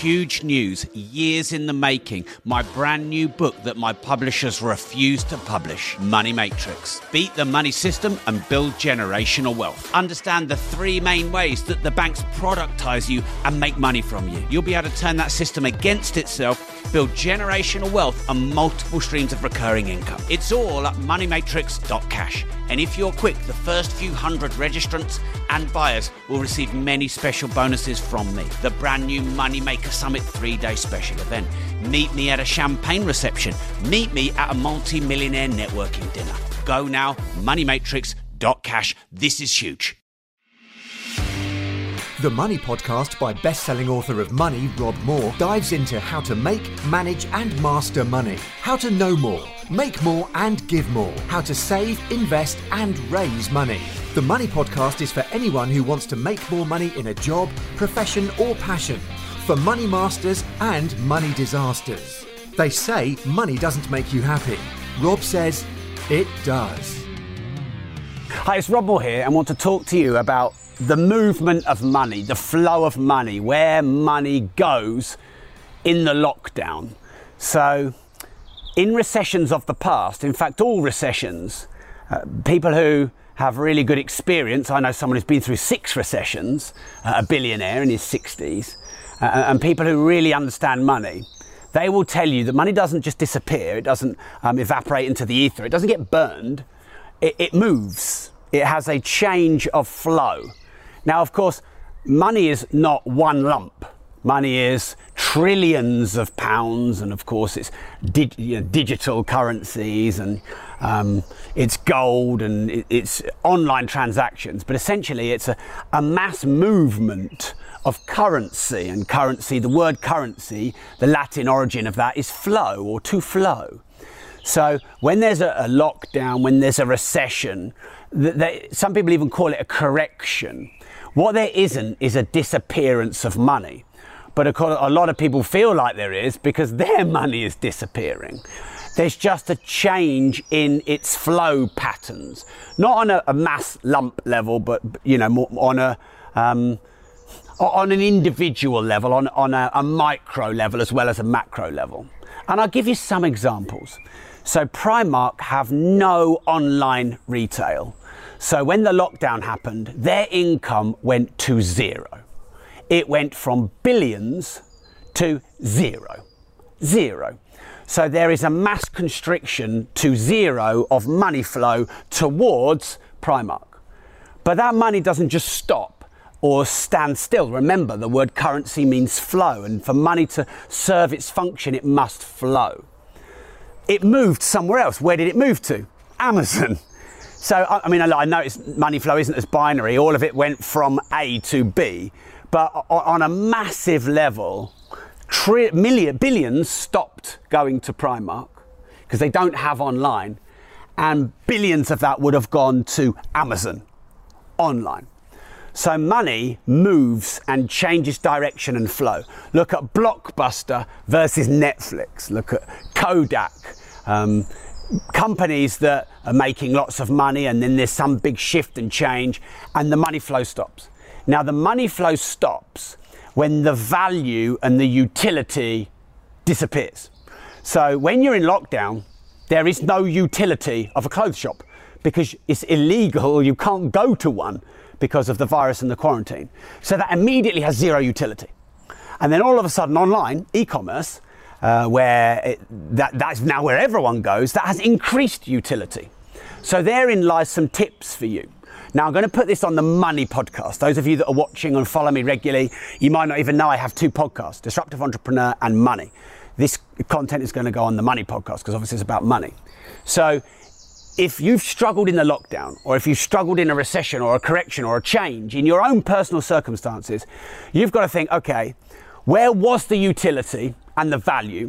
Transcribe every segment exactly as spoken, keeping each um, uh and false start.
huge news, years in the making. My brand new book that my publishers refuse to publish, Money Matrix. Beat the money system and build generational wealth. Understand the three main ways that the banks productize you and make money from you. You'll be able to turn that system against itself, build generational wealth and multiple streams of recurring income. It's all at money matrix dot cash. And if you're quick, the first few hundred registrants and buyers will receive many special bonuses from me. The brand new Moneymaker Summit three-day special event. Meet me at a champagne reception. Meet me at a multi-millionaire networking dinner. Go now, money matrix dot cash. This is huge. The Money Podcast by best-selling author of Money, Rob Moore, dives into how to make, manage and master money. How to know more, make more and give more. How to save, invest and raise money. The Money Podcast is for anyone who wants to make more money in a job, profession or passion. For money masters and money disasters. They say money doesn't make you happy. Rob says it does. Hi, it's Rob Moore here and want to talk to you about the movement of money, the flow of money, where money goes in the lockdown. So in recessions of the past, in fact all recessions, uh, people who have really good experience, I know someone who's been through six recessions, uh, a billionaire in his sixties, uh, and people who really understand money, they will tell you that money doesn't just disappear, it doesn't um, evaporate into the ether, it doesn't get burned, it, it moves, it has a change of flow. Now, of course, money is not one lump. Money is trillions of pounds, and of course it's dig- you know, digital currencies, and um, it's gold, and it, it's online transactions. But essentially it's a, a mass movement of currency, and currency, the word currency, the Latin origin of that is flow, or to flow. So when there's a, a lockdown, when there's a recession, th- they, some people even call it a correction. What there isn't is a disappearance of money. But of course, a lot of people feel like there is because their money is disappearing. There's just a change in its flow patterns. Not on a, a mass lump level, but you know, more on a um, on an individual level, on, on a, a micro level as well as a macro level. And I'll give you some examples. So Primark have no online retail. So when the lockdown happened, their income went to zero. It went from billions to zero. Zero. So there is a mass constriction to zero of money flow towards Primark. But that money doesn't just stop or stand still. Remember, the word currency means flow, and for money to serve its function, it must flow. It moved somewhere else. Where did it move to? Amazon. So, I mean, I noticed money flow isn't as binary. All of it went from A to B. But on a massive level, tri- million, billions stopped going to Primark because they don't have online. And billions of that would have gone to Amazon online. So money moves and changes direction and flow. Look at Blockbuster versus Netflix. Look at Kodak. Um, companies that are making lots of money, and then there's some big shift and change and the money flow stops. Now the money flow stops when the value and the utility disappears. So when you're in lockdown, there is no utility of a clothes shop because it's illegal, you can't go to one because of the virus and the quarantine. So that immediately has zero utility. And then all of a sudden online, e-commerce, Uh, where it, that, that's now where everyone goes, that has increased utility. So therein lies some tips for you. Now I'm going to put this on the Money Podcast. Those of you that are watching and follow me regularly, you might not even know I have two podcasts, Disruptive Entrepreneur and Money. This content is going to go on the Money Podcast because obviously it's about money. So if you've struggled in the lockdown, or if you've struggled in a recession or a correction or a change in your own personal circumstances, you've got to think, okay, where was the utility and the value?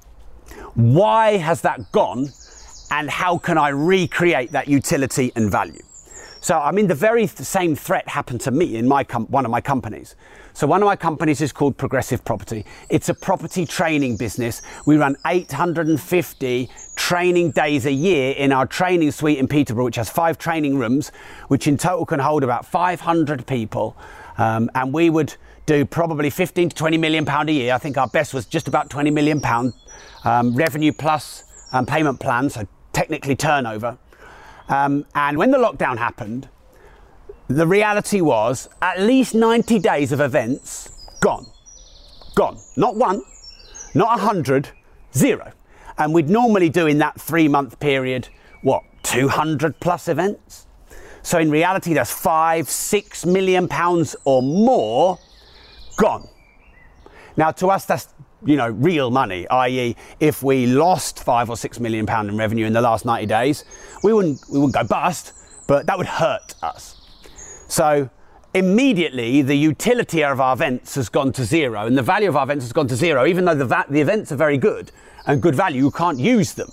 Why has that gone? And how can I recreate that utility and value? So, I mean, the very th- same threat happened to me in my com- one of my companies. So one of my companies is called Progressive Property. It's a property training business. We run eight hundred fifty training days a year in our training suite in Peterborough, which has five training rooms, which in total can hold about five hundred people. Um, and we would do probably fifteen to twenty million pound a year. I think our best was just about twenty million pound um, revenue plus um, payment plans, so technically turnover. Um, and when the lockdown happened, the reality was at least ninety days of events gone, gone. Not one, not a hundred, zero. And we'd normally do in that three month period, what, two hundred plus events? So in reality, that's five, six million pounds or more gone. Now to us, that's, you know, real money, that is if we lost five or six million pound in revenue in the last ninety days, we wouldn't, we wouldn't go bust, but that would hurt us. So immediately the utility of our events has gone to zero and the value of our events has gone to zero, even though the, va- the events are very good and good value, you can't use them.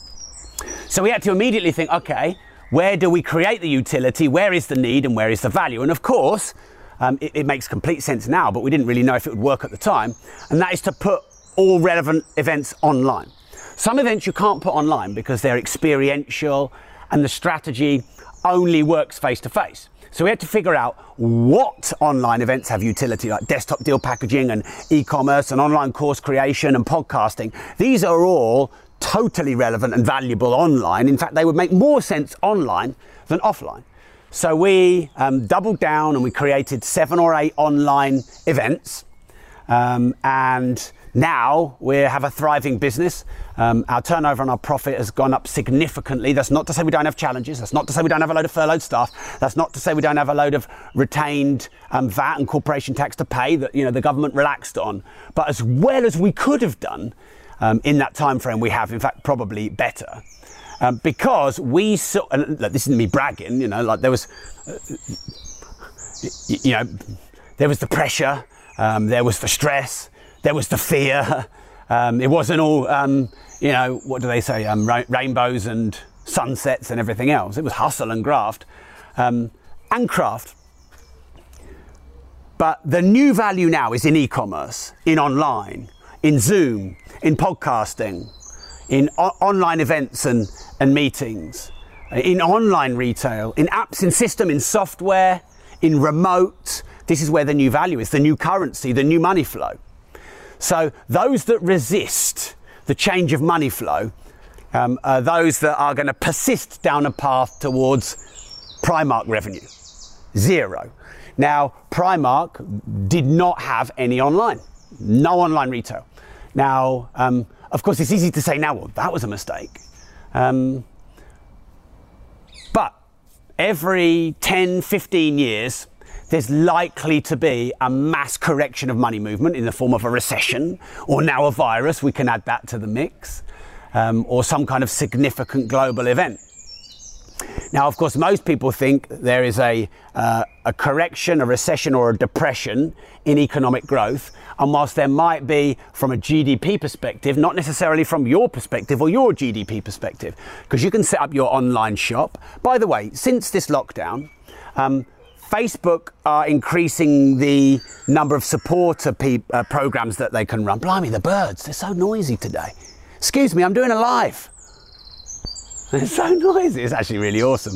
So we had to immediately think, okay, where do we create the utility? Where is the need and where is the value? And of course, um, it, it makes complete sense now, but we didn't really know if it would work at the time. And that is to put all relevant events online. Some events you can't put online because they're experiential and the strategy only works face to face. So we had to figure out what online events have utility, like desktop deal packaging and e-commerce and online course creation and podcasting. These are all totally relevant and valuable online. In fact, they would make more sense online than offline. So we um, doubled down and we created seven or eight online events. Um, and now we have a thriving business. Um, our turnover and our profit has gone up significantly. That's not to say we don't have challenges. That's not to say we don't have a load of furloughed staff. That's not to say we don't have a load of retained um, V A T and corporation tax to pay that, you know, the government relaxed on. But as well as we could have done um, in that time frame, we have, in fact, probably better. Um, because we saw, and look, this isn't me bragging, you know, like there was, uh, you, you know, there was the pressure, um, there was the stress, there was the fear. Um, it wasn't all, um, you know, what do they say, um, ra- rainbows and sunsets and everything else. It was hustle and graft, um, and craft. But the new value now is in e-commerce, in online, in Zoom, in podcasting, in o- online events and, and meetings, in online retail, in apps, in system, in software, in remote. This is where the new value is, the new currency, the new money flow. So those that resist the change of money flow um, are those that are going to persist down a path towards Primark revenue, zero. Now, Primark did not have any online, no online retail. Now, um, of course, it's easy to say now, well, that was a mistake. Um, but every ten, fifteen years, there's likely to be a mass correction of money movement in the form of a recession, or now a virus, we can add that to the mix, um, or some kind of significant global event. Now, of course, most people think there is a, uh, a correction, a recession or a depression in economic growth. And whilst there might be from a G D P perspective, not necessarily from your perspective or your G D P perspective, because you can set up your online shop. By the way, since this lockdown, um, Facebook are increasing the number of supporter pe- uh, programs that they can run. Blimey, the birds, they're so noisy today. Excuse me, I'm doing a live. They're so noisy. It's actually really awesome.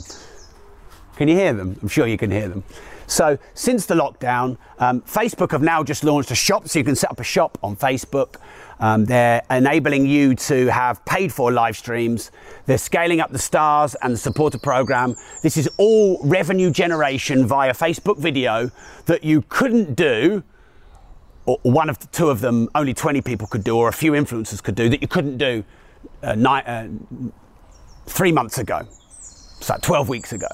Can you hear them? I'm sure you can hear them. So since the lockdown, um, Facebook have now just launched a shop, so you can set up a shop on Facebook. Um, they're enabling you to have paid for live streams. They're scaling up the stars and the supporter program. This is all revenue generation via Facebook video that you couldn't do, or one of the two of them only twenty people could do, or a few influencers could do, that you couldn't do uh, ni- uh, three months ago, so twelve weeks ago.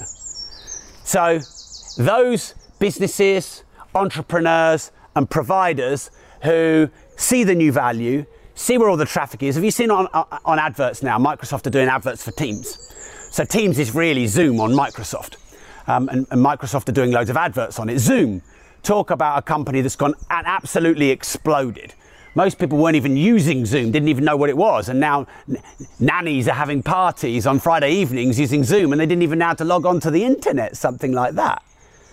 So those businesses, entrepreneurs and providers who see the new value, see where all the traffic is. Have you seen on, on adverts now, Microsoft are doing adverts for Teams. So Teams is really Zoom on Microsoft. Um, and, and Microsoft are doing loads of adverts on it. Zoom, talk about a company that's gone and absolutely exploded. Most people weren't even using Zoom, didn't even know what it was. And now n- nannies are having parties on Friday evenings using Zoom and they didn't even know how to log on to the internet, something like that.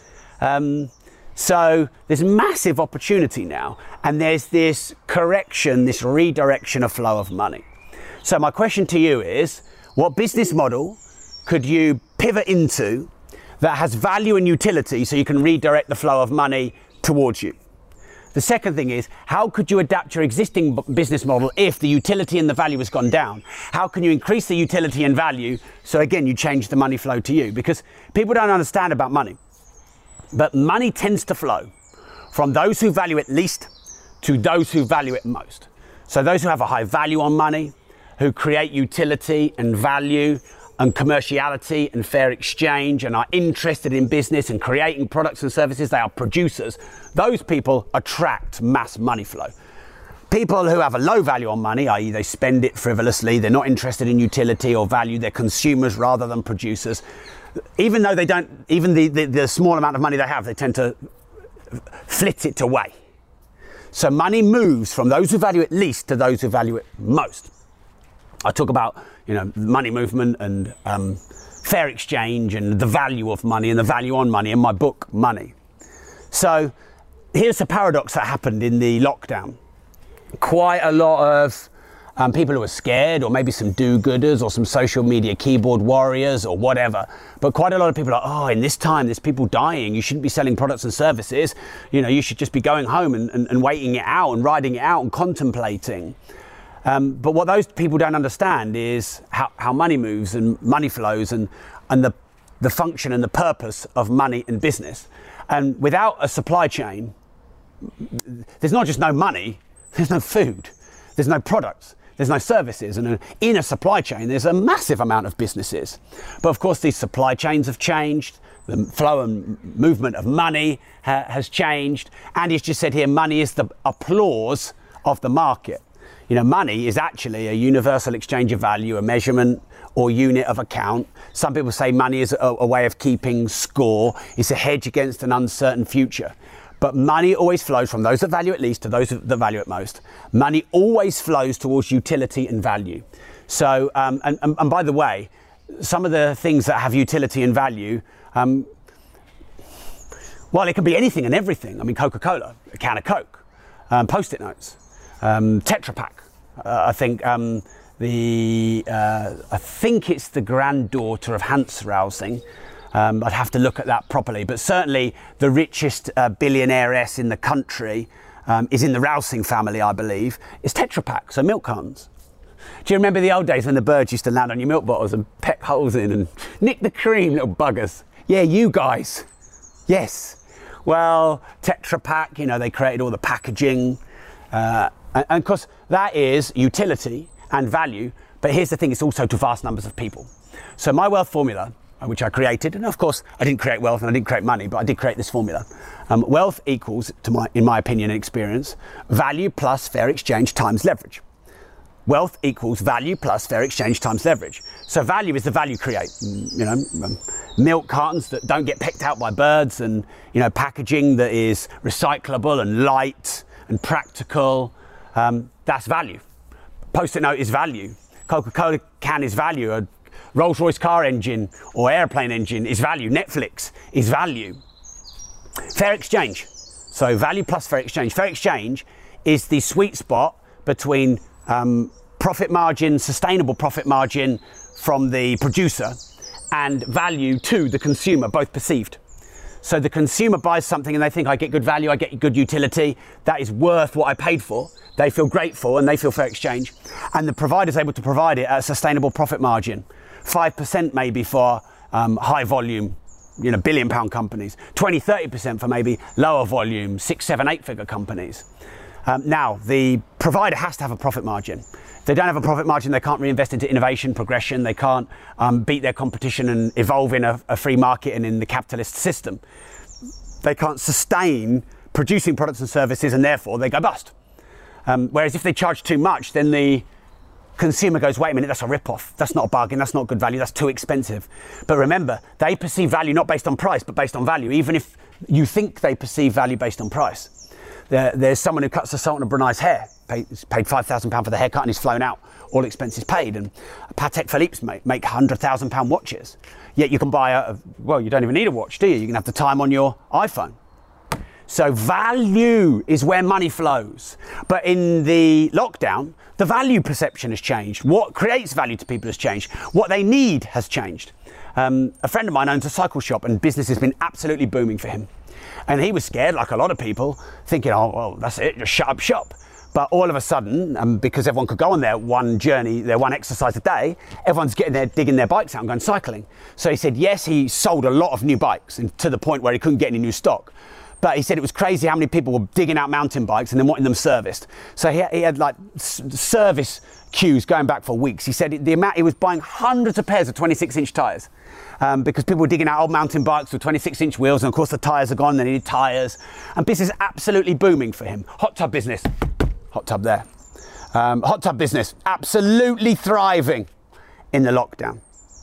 Um, so there's massive opportunity now. And there's this correction, this redirection of flow of money. So my question to you is, what business model could you pivot into that has value and utility so you can redirect the flow of money towards you? The second thing is, how could you adapt your existing b- business model if the utility and the value has gone down? How can you increase the utility and value so again you change the money flow to you? Because people don't understand about money, but money tends to flow from those who value it least to those who value it most. So those who have a high value on money, who create utility and value and commerciality and fair exchange and are interested in business and creating products and services, they are producers. Those people attract mass money flow. People who have a low value on money, that is they spend it frivolously, they're not interested in utility or value, they're consumers rather than producers. Even though they don't, even the, the, the small amount of money they have, they tend to flit it away. So money moves from those who value it least to those who value it most. I talk about, you know, money movement and um, fair exchange and the value of money and the value on money in my book, Money. So here's the paradox that happened in the lockdown. Quite a lot of um, people who are scared, or maybe some do-gooders or some social media keyboard warriors or whatever, but quite a lot of people are, oh, in this time there's people dying, you shouldn't be selling products and services, you know, you should just be going home and, and, and waiting it out and riding it out and contemplating. Um, but what those people don't understand is how, how money moves and money flows and, and the, the function and the purpose of money and business. And without a supply chain, there's not just no money, there's no food, there's no products, there's no services. And in a supply chain, there's a massive amount of businesses. But of course, these supply chains have changed. The flow and movement of money ha- has changed. Andy's just said here, money is the applause of the market. You know, money is actually a universal exchange of value, a measurement or unit of account. Some people say money is a, a way of keeping score. It's a hedge against an uncertain future. But money always flows from those that value it least to those that value it most. Money always flows towards utility and value. So, um, and, and, and by the way, some of the things that have utility and value, um, well, it can be anything and everything. I mean, Coca-Cola, a can of Coke, um, Post-it notes. Um, Tetra Pak. Uh, I think um, the uh, I think it's the granddaughter of Hans Rosling. Um, I'd have to look at that properly, but certainly the richest uh, billionairess in the country um, is in the Rosling family, I believe. Is Tetra Pak, so milk cartons. Do you remember the old days when the birds used to land on your milk bottles and peck holes in and nick the cream, little buggers? Yeah, you guys. Yes. Well, Tetra Pak, you know, they created all the packaging. Uh, and, and of course, that is utility and value. But here's the thing, it's also to vast numbers of people. So my wealth formula, which I created, and of course, I didn't create wealth and I didn't create money, but I did create this formula. Um, wealth equals, to my, in my opinion and experience, value plus fair exchange times leverage. Wealth equals value plus fair exchange times leverage. So value is the value create. You know, um, milk cartons that don't get picked out by birds, and you know, packaging that is recyclable and light and practical. Um, that's value. Post-it note is value. Coca-Cola can is value. A Rolls-Royce car engine or airplane engine is value. Netflix is value. Fair exchange. So value plus fair exchange. Fair exchange is the sweet spot between um, profit margin, sustainable profit margin from the producer, and value to the consumer, both perceived. So the consumer buys something and they think, I get good value, I get good utility, that is worth what I paid for. They feel grateful and they feel fair exchange. And the provider is able to provide it at a sustainable profit margin. five percent maybe for um, high volume, you know, billion pound companies. twenty, thirty percent for maybe lower volume, six, seven, eight figure companies. Um, now, the provider has to have a profit margin. If they don't have a profit margin, they can't reinvest into innovation, progression. They can't um, beat their competition and evolve in a, a free market and in the capitalist system. They can't sustain producing products and services, and therefore they go bust. Um, whereas if they charge too much, then the consumer goes, wait a minute, that's a rip-off. That's not a bargain. That's not good value. That's too expensive. But remember, they perceive value not based on price, but based on value, even if you think they perceive value based on price. There, there's someone who cuts the Sultan of Brunei's hair, paid, paid five thousand pounds for the haircut and he's flown out, all expenses paid. And Patek Philippe's make, make one hundred thousand pound watches. Yet you can buy a, well, you don't even need a watch, do you? You can have the time on your iPhone. So value is where money flows. But in the lockdown, the value perception has changed. What creates value to people has changed. What they need has changed. Um, a friend of mine owns a cycle shop and business has been absolutely booming for him. And he was scared, like a lot of people, thinking, oh, well, that's it, just shut up shop. But all of a sudden, um, because everyone could go on their one journey, their one exercise a day, everyone's getting their, digging their bikes out and going cycling. So he said, yes, he sold a lot of new bikes, and to the point where he couldn't get any new stock. But he said it was crazy how many people were digging out mountain bikes and then wanting them serviced. So he, he had like s- service queues going back for weeks. He said the amount, he was buying hundreds of pairs of twenty-six inch tyres um, because people were digging out old mountain bikes with twenty-six inch wheels, and of course the tyres are gone, they needed tyres. And business is absolutely booming for him. Hot tub business, hot tub there. Um, hot tub business, absolutely thriving in the lockdown.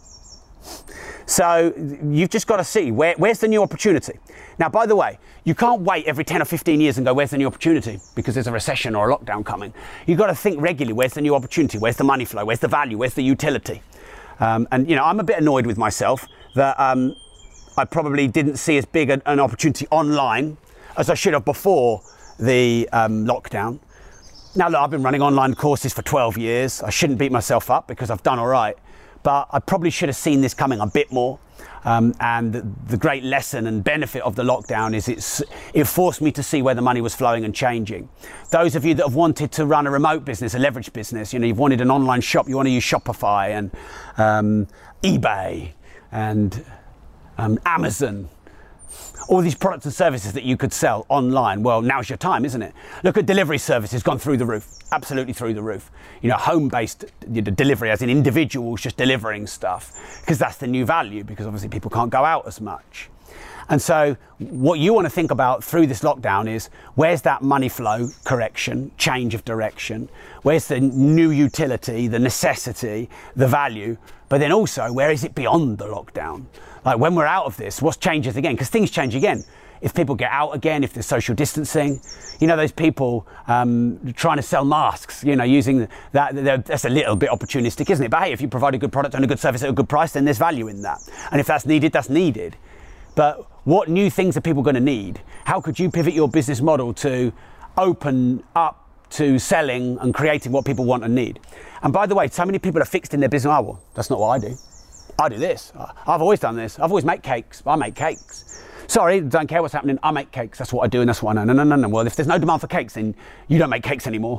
So you've just got to see, where, where's the new opportunity? Now, by the way, you can't wait every ten or fifteen years and go, where's the new opportunity? Because there's a recession or a lockdown coming. You've got to think regularly, where's the new opportunity? Where's the money flow? Where's the value? Where's the utility? Um, and, you know, I'm a bit annoyed with myself that um, I probably didn't see as big an, an opportunity online as I should have before the um, lockdown. Now, look, I've been running online courses for twelve years. I shouldn't beat myself up because I've done all right. But I probably should have seen this coming a bit more. Um, and the, the great lesson and benefit of the lockdown is it's, it forced me to see where the money was flowing and changing. Those of you that have wanted to run a remote business, a leverage business, you know, you've wanted an online shop, you want to use Shopify and um, eBay and um, Amazon, all these products and services that you could sell online. Well, now's your time, isn't it? Look at delivery services, gone through the roof, absolutely through the roof. You know, home-based delivery, as in individuals just delivering stuff, because that's the new value, because obviously people can't go out as much. And so what you want to think about through this lockdown is, where's that money flow correction, change of direction? Where's the new utility, the necessity, the value? But then also, where is it beyond the lockdown? Like when we're out of this, what changes again? Because things change again. If people get out again, if there's social distancing, you know, those people um, trying to sell masks, you know, using that, that's a little bit opportunistic, isn't it? But hey, if you provide a good product and a good service at a good price, then there's value in that. And if that's needed, that's needed. But what new things are people going to need? How could you pivot your business model to open up to selling and creating what people want and need? And by the way, so many people are fixed in their business. Oh, well, that's not what I do. I do this. I've always done this. I've always made cakes. I make cakes. Sorry, don't care what's happening. I make cakes. That's what I do, and that's what I know. No, no, no, no. Well, if there's no demand for cakes, then you don't make cakes anymore.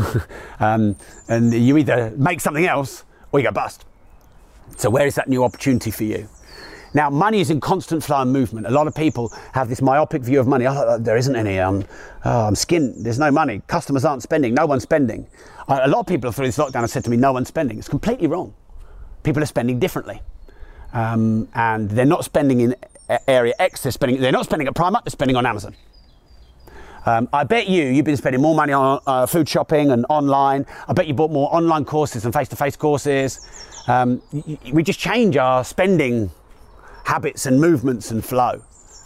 um, and you either make something else or you go bust. So where is that new opportunity for you? Now, money is in constant flow and movement. A lot of people have this myopic view of money. Oh, there isn't any. Um, oh, I'm skint. There's no money. Customers aren't spending. No one's spending. A lot of people through this lockdown have said to me, no one's spending. It's completely wrong. People are spending differently. Um, and they're not spending in area X, they're spending, they're not spending at Primark, they're spending on Amazon. Um, I bet you, you've been spending more money on uh, food shopping and online. I bet you bought more online courses and face-to-face courses. Um, y- we just change our spending habits and movements and flow.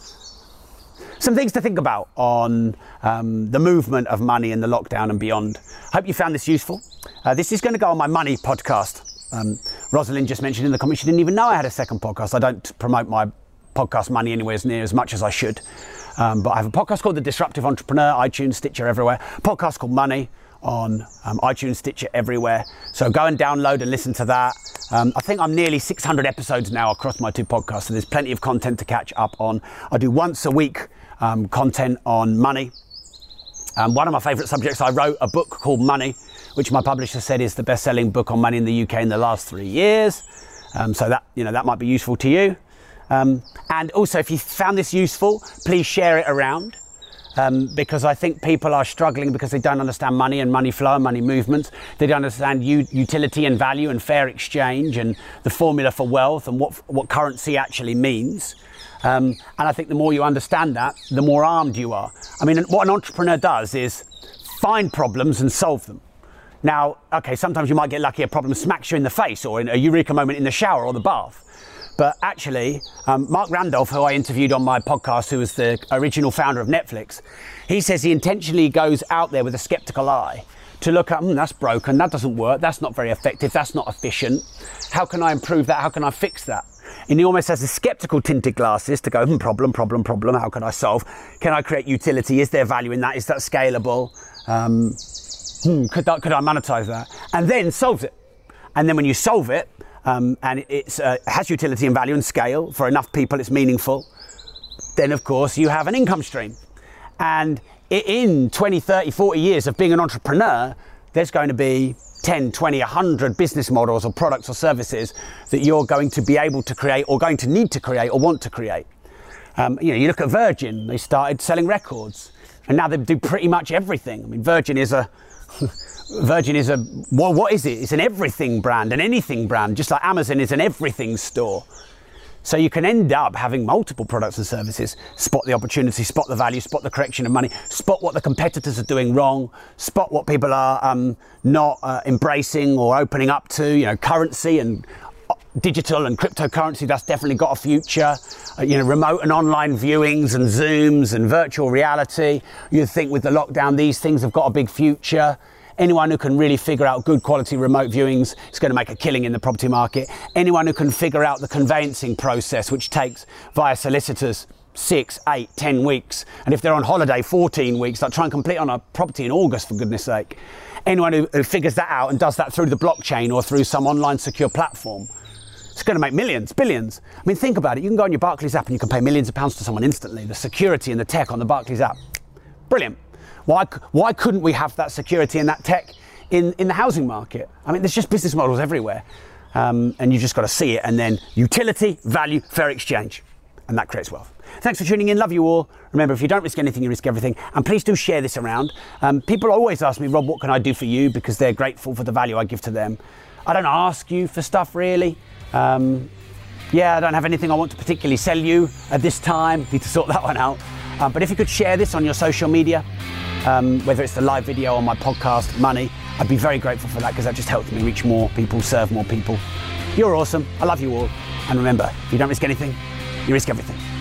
Some things to think about on um, the movement of money in the lockdown and beyond. Hope you found this useful. Uh, this is going to go on my money podcast. Um, Rosalind just mentioned in the comments she didn't even know I had a second podcast. I don't promote my podcast money anywhere near as much as I should. Um, but I have a podcast called The Disruptive Entrepreneur, iTunes, Stitcher, everywhere. A podcast called Money on um, iTunes, Stitcher, everywhere. So go and download and listen to that. Um, I think I'm nearly six hundred episodes now across my two podcasts, so there's plenty of content to catch up on. I do once a week um, content on money. Um, one of my favourite subjects, I wrote a book called Money, which my publisher said is the best-selling book on money in the U K in the last three years. Um, so that, you know, that might be useful to you. Um, and also, if you found this useful, please share it around. Um, because I think people are struggling because they don't understand money and money flow and money movements. They don't understand u- utility and value and fair exchange and the formula for wealth and what what currency actually means. Um, and I think the more you understand that, the more armed you are. I mean, what an entrepreneur does is find problems and solve them. Now, okay, sometimes you might get lucky, a problem smacks you in the face or in a eureka moment in the shower or the bath. But actually, um, Mark Randolph, who I interviewed on my podcast, who was the original founder of Netflix, he says he intentionally goes out there with a skeptical eye to look at, hmm, that's broken, that doesn't work, that's not very effective, that's not efficient. How can I improve that? How can I fix that? And he almost has the skeptical tinted glasses to go, hmm, problem, problem, problem, how can I solve? Can I create utility? Is there value in that? Is that scalable? Um, hmm, could, that, could I monetize that? And then solves it. And then when you solve it, Um, and it it's, uh, has utility and value and scale for enough people, it's meaningful, then of course you have an income stream. And in twenty, thirty, forty years of being an entrepreneur, there's going to be ten, twenty, one hundred business models or products or services that you're going to be able to create or going to need to create or want to create. Um, you know, you look at Virgin, they started selling records and now they do pretty much everything. I mean, Virgin is a, Virgin is a, well, what is it? It's an everything brand, an anything brand, just like Amazon is an everything store. So you can end up having multiple products and services, spot the opportunity, spot the value, spot the correction of money, spot what the competitors are doing wrong, spot what people are um, not uh, embracing or opening up to. You know, currency and digital and cryptocurrency, that's definitely got a future. Uh, you know, remote and online viewings and Zooms and virtual reality. You think with the lockdown, these things have got a big future. Anyone who can really figure out good quality remote viewings is going to make a killing in the property market. Anyone who can figure out the conveyancing process, which takes via solicitors six, eight, ten weeks. And if they're on holiday, fourteen weeks, like try and complete on a property in August, for goodness sake. Anyone who, who figures that out and does that through the blockchain or through some online secure platform, it's going to make millions, billions. I mean, think about it. You can go on your Barclays app and you can pay millions of pounds to someone instantly. The security and the tech on the Barclays app, brilliant. Why, why couldn't we have that security and that tech in, in the housing market? I mean, there's just business models everywhere. Um, and you just got to see it. And then utility, value, fair exchange. And that creates wealth. Thanks for tuning in. Love you all. Remember, if you don't risk anything, you risk everything. And please do share this around. Um, people always ask me, Rob, what can I do for you? Because they're grateful for the value I give to them. I don't ask you for stuff, really. Um, yeah, I don't have anything I want to particularly sell you at this time. Need to sort that one out. Um, but if you could share this on your social media, Um, whether it's the live video or my podcast, Money, I'd be very grateful for that because that just helps me reach more people, serve more people. You're awesome. I love you all. And remember, if you don't risk anything, you risk everything.